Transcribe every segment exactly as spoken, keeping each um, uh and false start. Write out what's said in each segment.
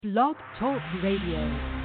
Blog Talk Radio.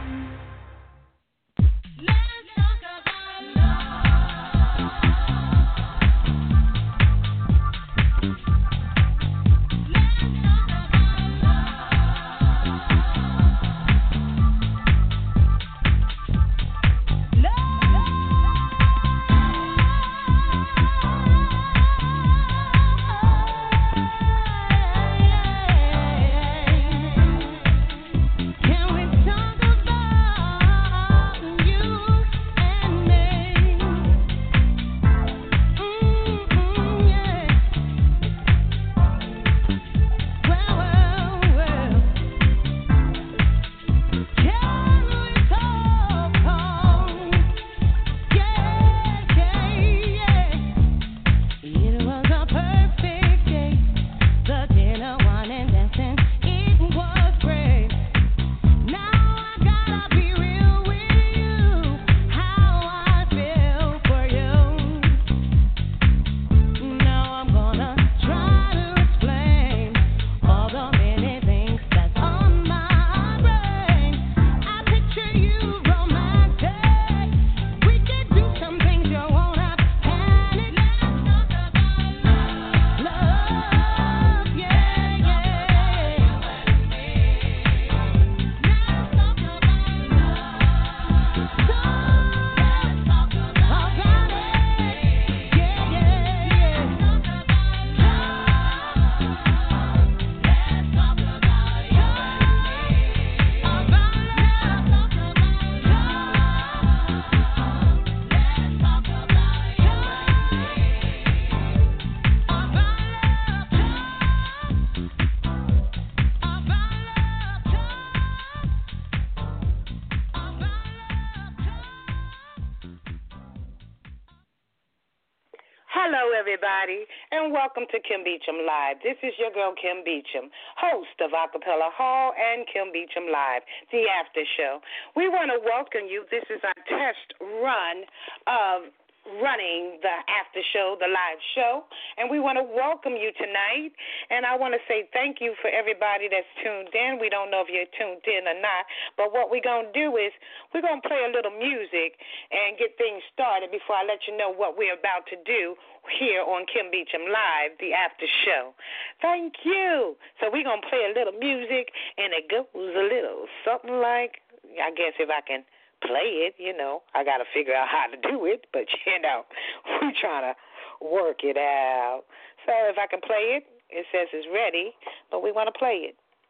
Everybody, and welcome to Kim Beecham Live. This is your girl, Kim Beecham, host of Acapella Hall and Kim Beecham Live, the after show. We want to welcome you. This is our test run of running the after show, the live show, and we want to welcome you tonight. And I want to say thank you for everybody that's tuned in. We don't know if you're tuned in or not, but what we're going to do is we're going to play a little music and get things started before I let you know what we're about to do here on Kim Beecham Live, the after show. Thank you. So we're going to play a little music, and it goes a little something like, I guess if I can play it, you know, I got to figure out how to do it, but, you know, we're trying to work it out. So if I can play it, it says it's ready, but we want to play it.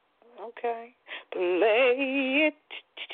Okay. Play it.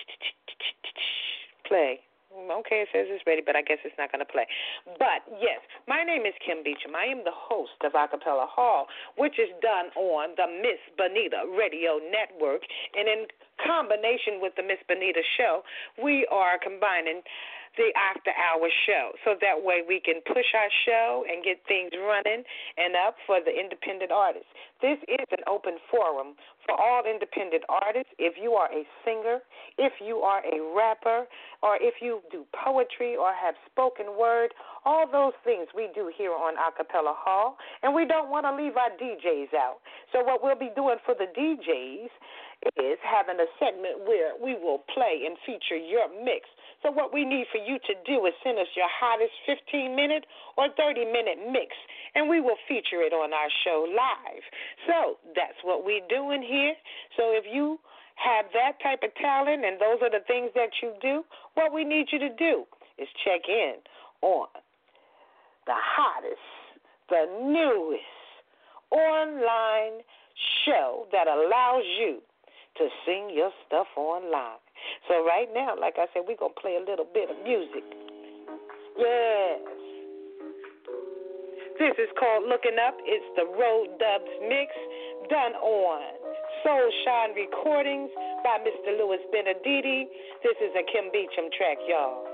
Play. Okay, it says it's ready, but I guess it's not going to play. But, yes, my name is Kim Beecham. I am the host of Acapella Hall, which is done on the Miss Bonita Radio Network. And in combination with the Miss Bonita Show, we are combining the after-hour show, so that way we can push our show and get things running and up for the independent artists. This is an open forum for all independent artists. If you are a singer, if you are a rapper, or if you do poetry or have spoken word, all those things we do here on Acapella Hall, and we don't want to leave our D Js out. So what we'll be doing for the D Js is having a segment where we will play and feature your mix. So what we need for you to do is send us your hottest fifteen-minute or thirty-minute mix, and we will feature it on our show live. So that's what we're doing here. So if you have that type of talent and those are the things that you do, what we need you to do is check in on the hottest, the newest online show that allows you to sing your stuff online. So right now, like I said, we're going to play a little bit of music. Yes. This is called Looking Up. It's the Road Dubs mix done on Soul Shine Recordings by Mister Louis Benedetti. This is a Kim Beecham track, y'all.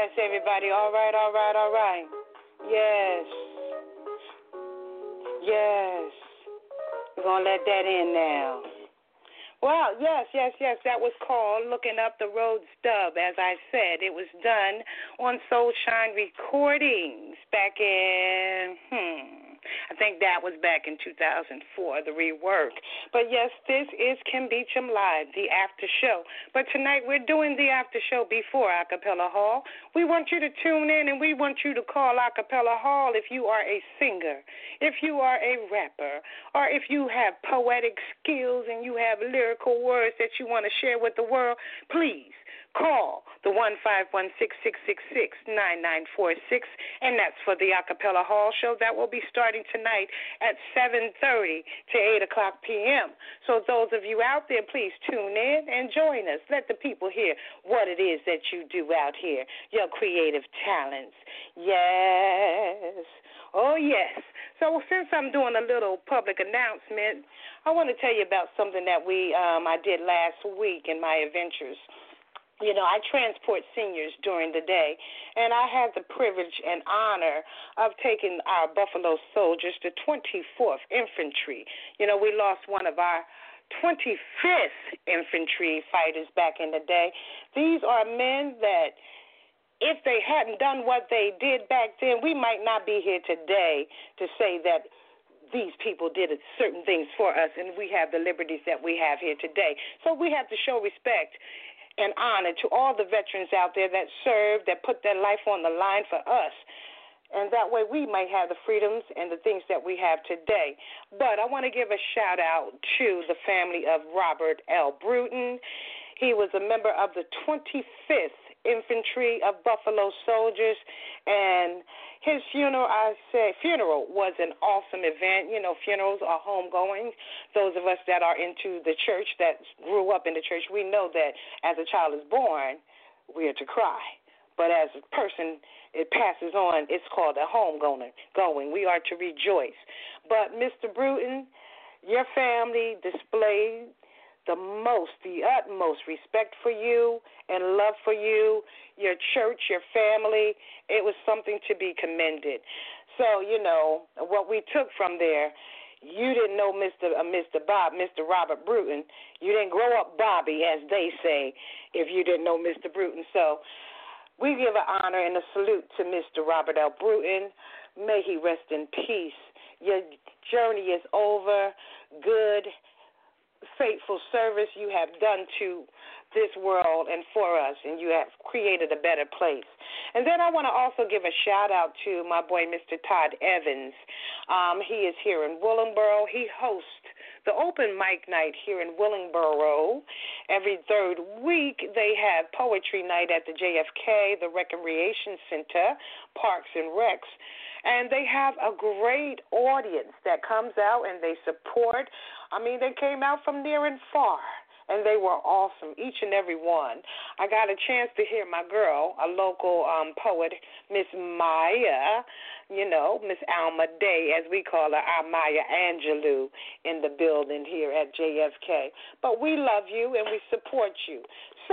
yes, everybody. All right, all right, all right. Yes. Yes. We're going to let that in now. Well, yes, yes, yes. That was called Looking Up the Road Stub. As I said, it was done on Soulshine Recordings back in, hmm, I think that was back in two thousand four, the rework. But, yes, this is Kim Beecham Live, the after show. But tonight we're doing the after show before Acapella Hall. We want you to tune in and we want you to call Acapella Hall if you are a singer, if you are a rapper, or if you have poetic skills and you have lyrical words that you want to share with the world. Please call the one five one six, six six six, nine nine four six, and that's for the Acapella Hall show. That will be starting tonight at seven thirty to eight o'clock p.m. So those of you out there, please tune in and join us. Let the people hear what it is that you do out here, your creative talents. Yes. Oh, yes. So since I'm doing a little public announcement, I want to tell you about something that we um, I did last week in my adventures. You know, I transport seniors during the day, and I have the privilege and honor of taking our Buffalo Soldiers, the twenty-fourth Infantry. You know, we lost one of our twenty-fifth Infantry fighters back in the day. These are men that, if they hadn't done what they did back then, we might not be here today to say that these people did certain things for us, and we have the liberties that we have here today. So we have to show respect and honor to all the veterans out there that served, that put their life on the line for us. And that way we might have the freedoms and the things that we have today. But I want to give a shout-out to the family of Robert L. Bruton. He was a member of the twenty-fifth Infantry of Buffalo Soldiers, and his funeral, I say, funeral was an awesome event. You know, funerals are homegoing. Those of us that are into the church, that grew up in the church, we know that as a child is born, we are to cry. But as a person, it passes on, it's called a homegoing. Going. We are to rejoice. But Mister Bruton, your family displayed the most, the utmost respect for you and love for you, your church, your family. It was something to be commended. So, you know, what we took from there, you didn't know Mister Uh, Mister Bob, Mister Robert Bruton. You didn't grow up Bobby, as they say, if you didn't know Mister Bruton. So we give an honor and a salute to Mister Robert L. Bruton. May he rest in peace. Your journey is over. Good, faithful service you have done to this world and for us, and you have created a better place. And then I want to also give a shout-out to my boy, Mister Todd Evans. Um, he is here in Willingboro. He hosts the open mic night here in Willingboro. Every third week, they have poetry night at the J F K, the Recreation Center, Parks and Recs. And they have a great audience that comes out and they support. I mean, they came out from near and far, and they were awesome, each and every one. I got a chance to hear my girl, a local um, poet, Miss Maya, you know, Miss Alma Day, as we call her, our Maya Angelou, in the building here at J F K. But we love you and we support you.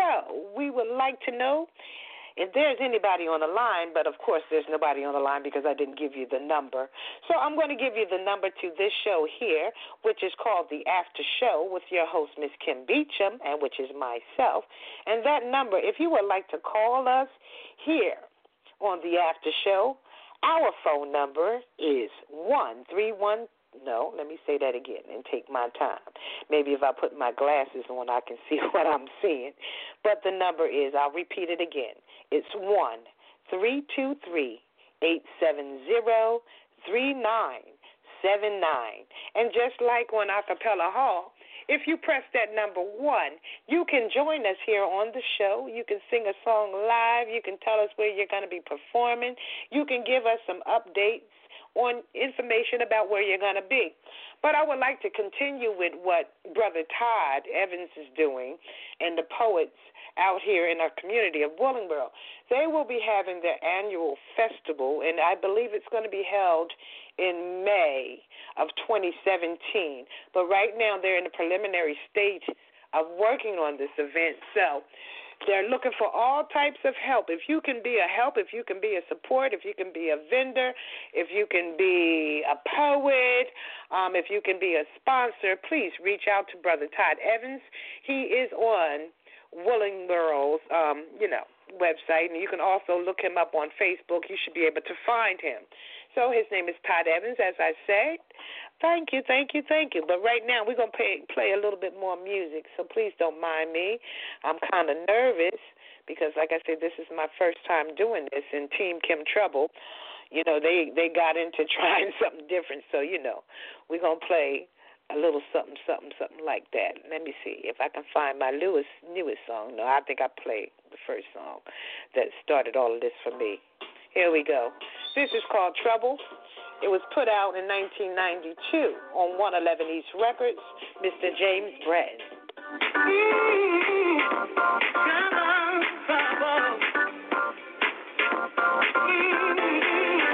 So we would like to know if there's anybody on the line, but of course there's nobody on the line because I didn't give you the number. So I'm going to give you the number to this show here, which is called The After Show with your host, Miss Kim Beecham, and which is myself. And that number, if you would like to call us here on The After Show, our phone number is one three one. No, let me say that again and take my time. Maybe if I put my glasses on, I can see what I'm seeing. But the number is, I'll repeat it again. It's one three two three, eight seven zero, three nine seven nine. And just like on Acapella Hall, if you press that number one, you can join us here on the show. You can sing a song live. You can tell us where you're going to be performing. You can give us some updates on information about where you're going to be. But I would like to continue with what Brother Todd Evans is doing and the poets out here in our community of Willingboro. They will be having their annual festival, and I believe it's going to be held in May of twenty seventeen. But right now they're in the preliminary stage of working on this event. So They're looking for all types of help. If you can be a help, if you can be a support, if you can be a vendor, if you can be a poet, um, if you can be a sponsor, please reach out to Brother Todd Evans. He is on Willingboro's, um, you know, website, and you can also look him up on Facebook. You should be able to find him. So his name is Todd Evans, as I said. Thank you, thank you, thank you. But right now we're going to play, play a little bit more music, so please don't mind me. I'm kind of nervous because, like I said, this is my first time doing this in Team Kim Trouble. You know, they, they got into trying something different, so, you know, we're going to play a little something, something, something like that. Let me see if I can find my newest, newest song. No, I think I played the first song that started all of this for me. Here we go. This is called Trouble. It was put out in nineteen ninety-two on one eleven East Records, Mister James Brett. Mm-hmm. Trouble, trouble. Mm-hmm.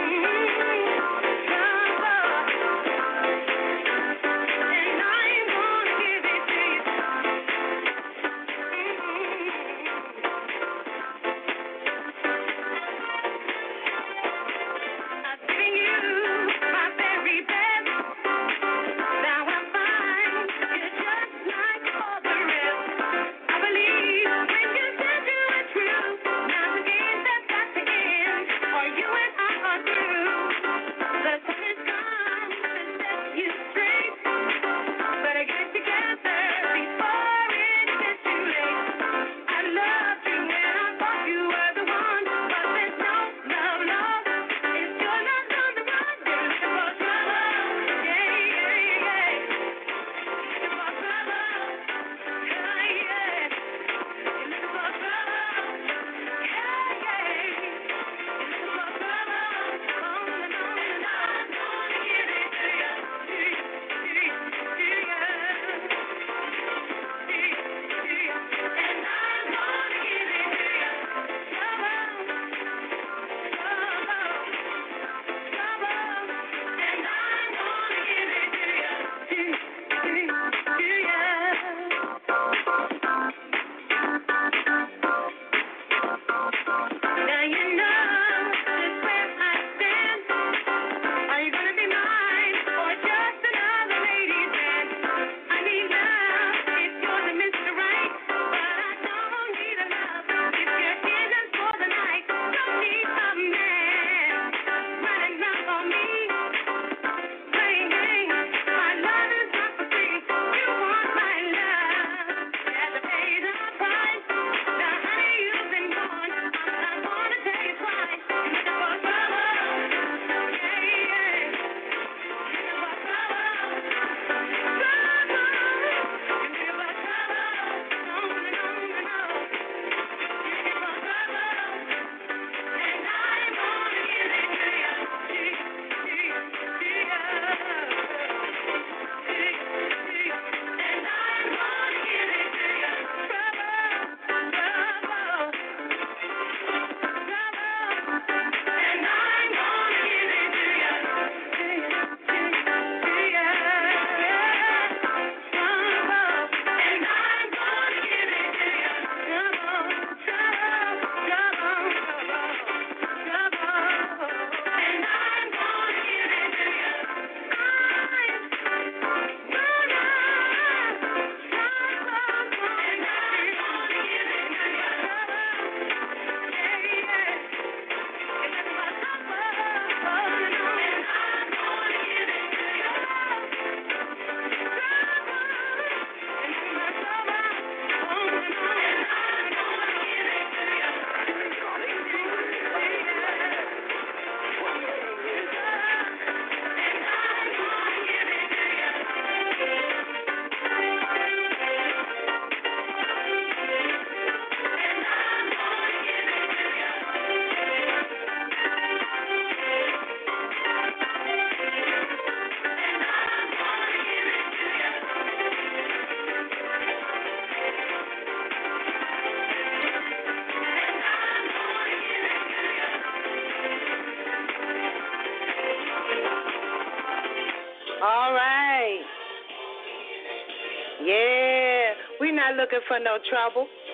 All right. Yeah, we're not looking for no trouble.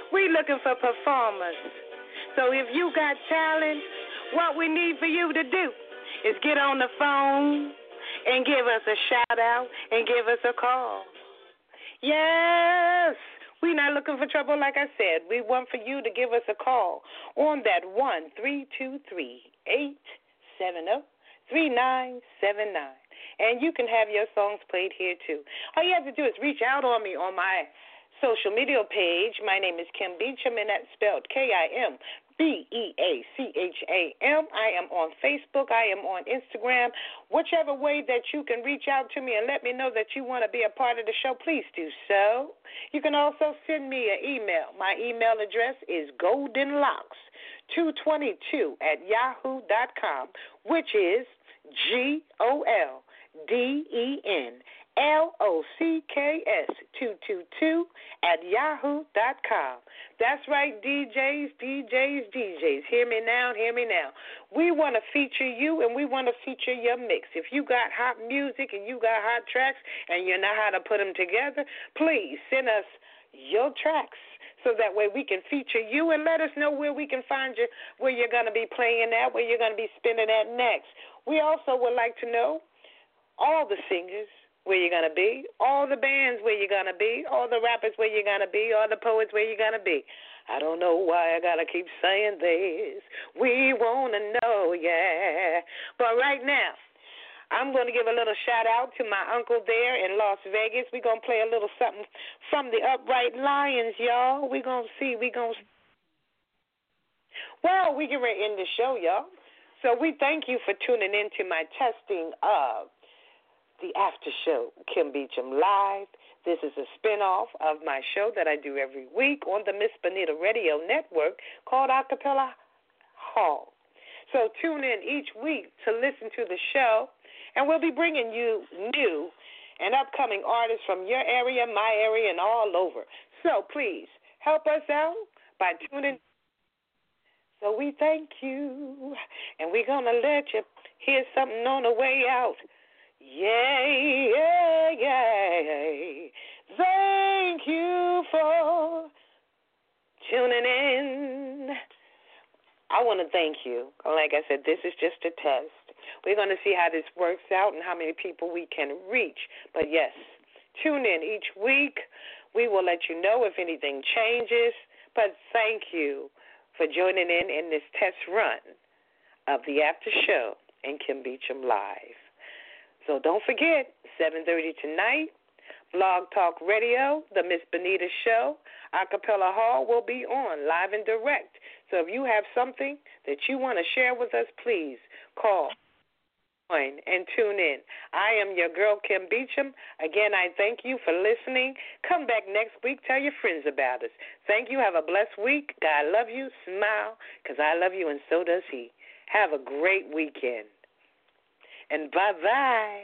We looking for performers. So if you got talent, what we need for you to do is get on the phone and give us a shout out and give us a call. Yes, we're not looking for trouble, like I said. We want for you to give us a call on that one three two three, eight seven zero, three nine seven nine. And you can have your songs played here, too. All you have to do is reach out on me on my social media page. My name is Kim Beacham, and that's spelled K I M B E A C H A M. I am on Facebook. I am on Instagram. Whichever way that you can reach out to me and let me know that you want to be a part of the show, please do so. You can also send me an email. My email address is goldenlocks two twenty-two at yahoo dot com, which is G O L D E N L O C K S two two two at yahoo dot com. That's right, D Js, D Js, D Js. Hear me now, hear me now. We want to feature you, and we want to feature your mix. If you got hot music and you got hot tracks and you know how to put them together, please send us your tracks so that way we can feature you and let us know where we can find you, where you're going to be playing at, where you're going to be spinning at next. We also would like to know all the singers, where you're going to be, all the bands where you're going to be, all the rappers where you're going to be, all the poets where you're going to be. I don't know why I got to keep saying this. We want to know, yeah. But right now, I'm going to give a little shout-out to my uncle there in Las Vegas. We're going to play a little something from the Upright Lions, y'all. We're going to see. We're going to Well, we get ready to end the show, y'all. So we thank you for tuning in to my testing of the After Show, Kim Beacham Live. This is a spinoff of my show that I do every week on the Miss Bonita Radio Network called Acapella Hall. So tune in each week to listen to the show, and we'll be bringing you new and upcoming artists from your area, my area, and all over. So please help us out by tuning in. So we thank you, and we're going to let you hear something on the way out. Yeah, yeah, yeah. Thank you for tuning in. I want to thank you. Like I said, this is just a test. We're going to see how this works out and how many people we can reach. But, yes, tune in each week. We will let you know if anything changes. But thank you for joining in in this test run of the After Show and Kim Beacham Live. So don't forget, seven thirty tonight, Blog Talk Radio, the Miss Bonita Show, Acapella Hall will be on live and direct. So if you have something that you want to share with us, please call, join, and tune in. I am your girl, Kim Beacham. Again, I thank you for listening. Come back next week. Tell your friends about us. Thank you. Have a blessed week. God love you. Smile, because I love you, and so does he. Have a great weekend. And bye-bye.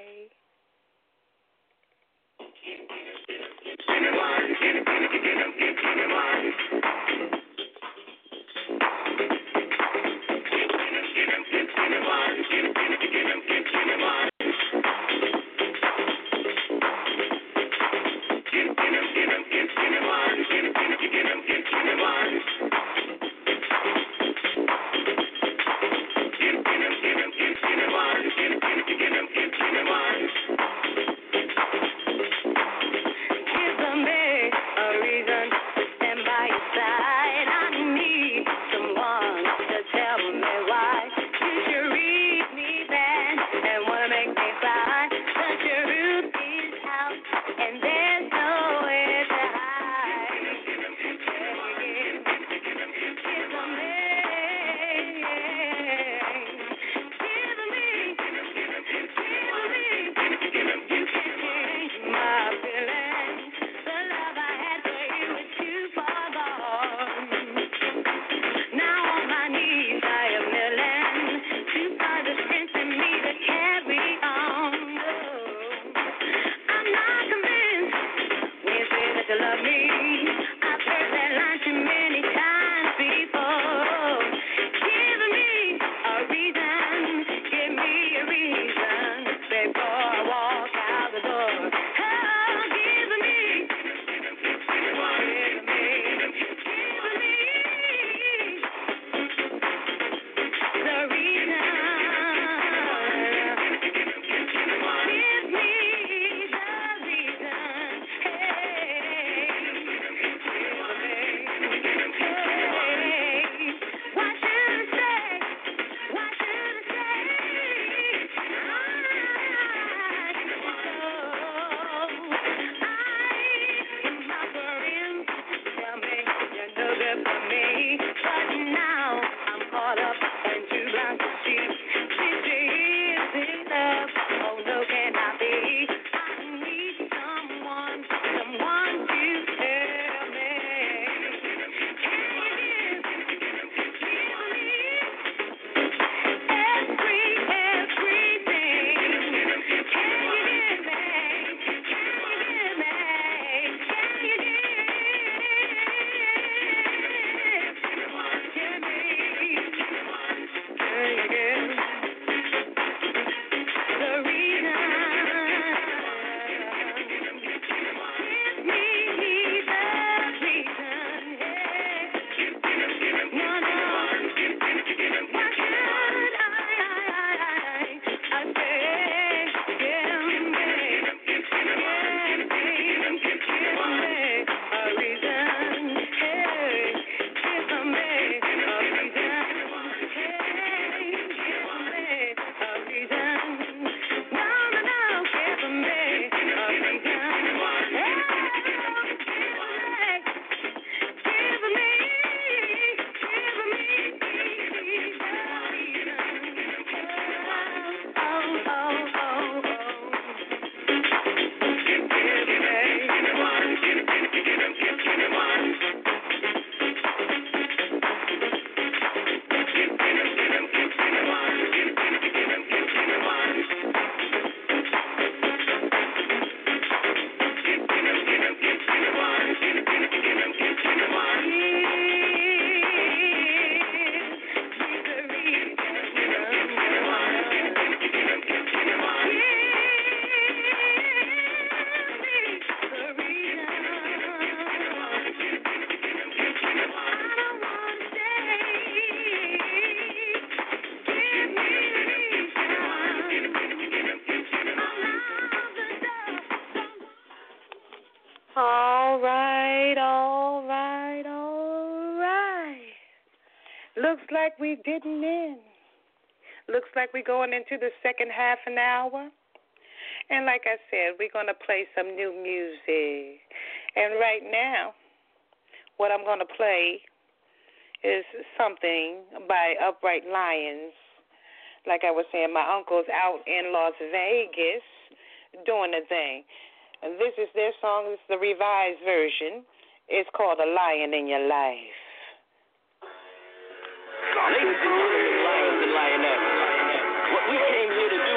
All right, all right, all right. Looks like we didn't end. Looks like we're going into the second half an hour. And like I said, we're going to play some new music. And right now, what I'm going to play is something by Upright Lions. Like I was saying, my uncle's out in Las Vegas doing the thing. And this is their song. It's the revised version. It's called A Lion in Your Life. Ladies and gentlemen, lions and lionettes, what we came here to do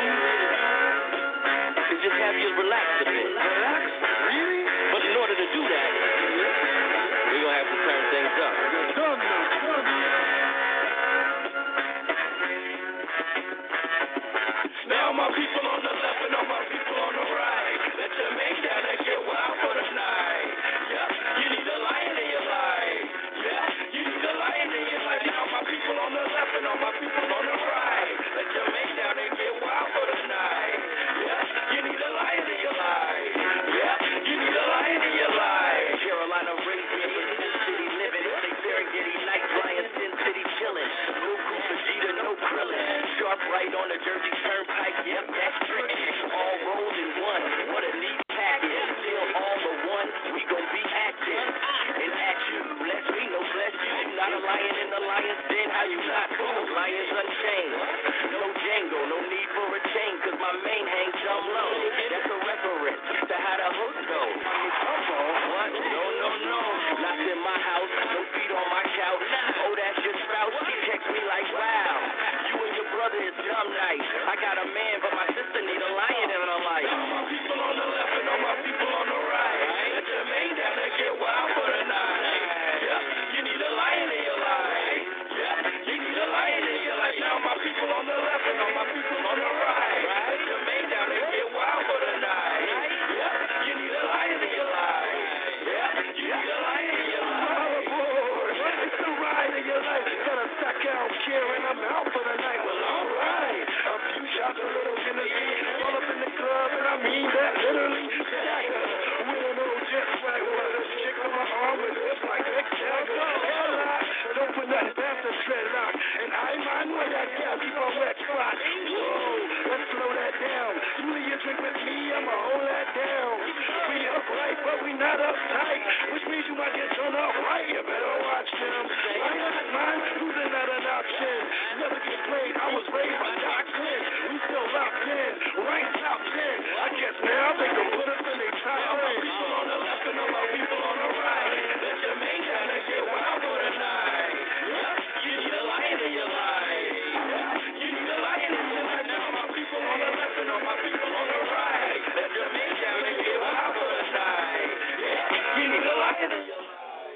is just have you relax a bit. Relax? Really? But in order to do that, we're going to have to turn things up. Now my people on the left and all my people on the right, let your man down and get wild for the night. Yeah, you need a lion in your life. Yeah, you need a lion in your life. Now my people on the left and all my people on the right, let your man down and get wild for the night. Yeah, you need a lion in your life. Yeah, you need a lion in your life. Carolina raised me in Sin City living. They Serengeti nights, Lion Sin City chilling. No Cooper Jeter, no Krillin. Sharp right on the Jersey Turnpike. Yep, that's tricky. All rolled in one. What a neat package. Still all the one. We gon' be active and action. Bless me, no bless you. Not a lion in the lion's den. How you not? No lions unchained. No Django, no need for a chain. Cause my mane hangs dumb low. That's a reference to how the hook go. What? No, no, no. Not in my house. No feet on my couch. Oh, that's your spouse. She texts me like, wow. You and your brother is dumb nice. I got a man, but my sister need a lion in her life. All my people on the left and all my people on the right. Let your man down and get wild for the night. Yeah, you need a lion in your life. Yeah, you need a lion in your life. Now my people on the left and all my people on the right. Let your man down and get wild for the night. Yeah, you need a lion in your life. Yeah, you need a lion in your life. It's the ride in your life. Got a sack out here and I'm out for the night. Well, all right. A few shots, a little Tennessee. All up in the club, and I mean that literally. Stagger with an old jet swagger. With a chick on my arm with lips like Mick Jagger. Hell, I don't put nothing past the dreadlock. And I mind when that gal keep on wet spot. Whoa, let's slow that down. You and your drink with me, I'ma hold that down. We upright, but we not uptight. Which means you might get turned off right. You better watch them. I'm not mine, losing not an option. Never get played, I was raised by Doc Flynn. We still locked in, ranked top ten. I guess now they can put us in their top ten. All my people on the left and all my people on the right. Let your main down and get wild for the night. Yeah, you need a lion in your life. Yeah, you need a lion in your life. Now my people on the left and all my people on the right. Let your main down and get wild for the night. Yeah, you need a lion in your life.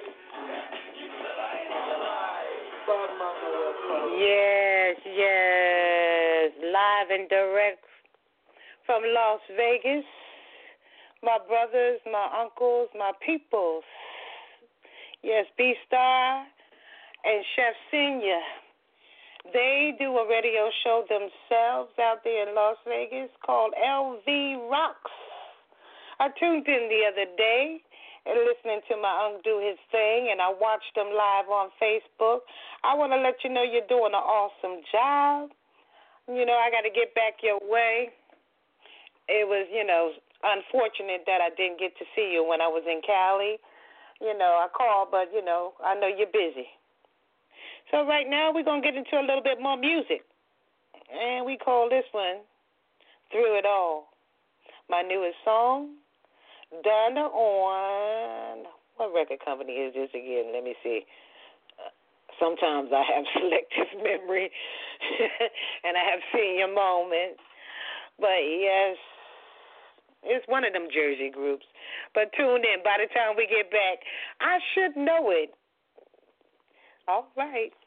Yes, yes. Live and direct from Las Vegas. My brothers, my uncles, my peoples. Yes, B-Star and Chef Senior. They do a radio show themselves out there in Las Vegas called L V Rocks. I tuned in the other day and listening to my uncle do his thing, and I watched them live on Facebook. I want to let you know you're doing an awesome job. You know, I got to get back your way. It was, you know, unfortunate that I didn't get to see you when I was in Cali. You know, I called, but, you know, I know you're busy. So right now we're going to get into a little bit more music. And we call this one Through It All. My newest song, done on, what record company is this again? Let me see. Uh, sometimes I have selective memory, and I have senior moments. But, yes, it's one of them Jersey groups. But tune in. By the time we get back, I should know it. All right.